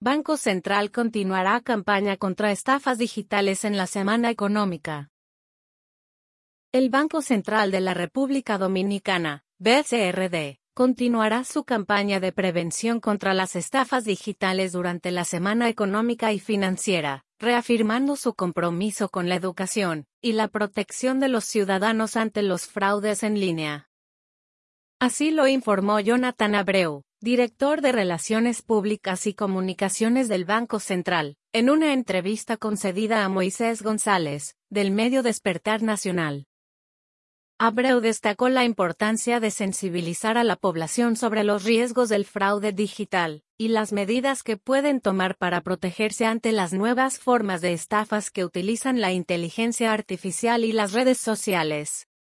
Banco Central continuará campaña contra estafas digitales en la semana económica. El Banco Central de la República Dominicana, BCRD, continuará su campaña de prevención contra las estafas digitales durante la semana económica y financiera, reafirmando su compromiso con la educación y la protección de los ciudadanos ante los fraudes en línea. Así lo informó Jonathan Abreu, director de Relaciones Públicas y Comunicaciones del Banco Central, en una entrevista concedida a Moisés González, del medio Despertar Nacional. Abreu destacó la importancia de sensibilizar a la población sobre los riesgos del fraude digital y las medidas que pueden tomar para protegerse ante las nuevas formas de estafas que utilizan la inteligencia artificial y las redes sociales.